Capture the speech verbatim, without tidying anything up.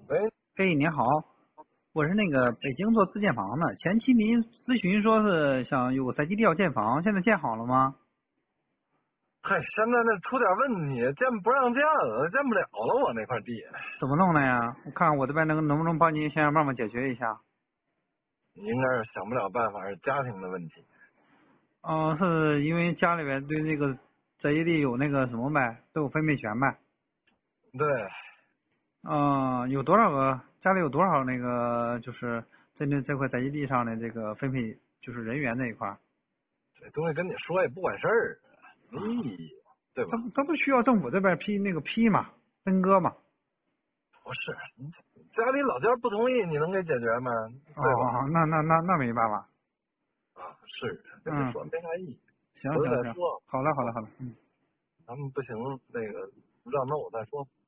喂， 哎，您好，我是那个北京做自建房的。前期您咨询说是想有个宅基地要建房，现在建好了吗？ 嗨，现在那出点问题，建不让建了，建不了了，我那块地。 怎么弄的呀？我看看我这边能能不能帮您想想办法解决一下。 应该是想不了办法，是家庭的问题。 嗯、是因为家里边对那个宅基地有那个什么呗，都有分配权呗。 对， 嗯、有多少个家里有多少那个就是针对这块宅基地上的这个分配，就是人员这一块儿， 这东西跟你说也不管事儿，没意义，对吧？ 它不它不需要政府这边批那个批嘛，分割嘛。 不是，你家里老家不同意，你能给解决吗？ 哦， 对吧？ 那那那那没办法。 啊，是，跟你嗯。 说没啥意义， 行行行， 回头再说。 好嘞好嘞啊， 好嘞，嗯。 咱们不行，那个让那我再说。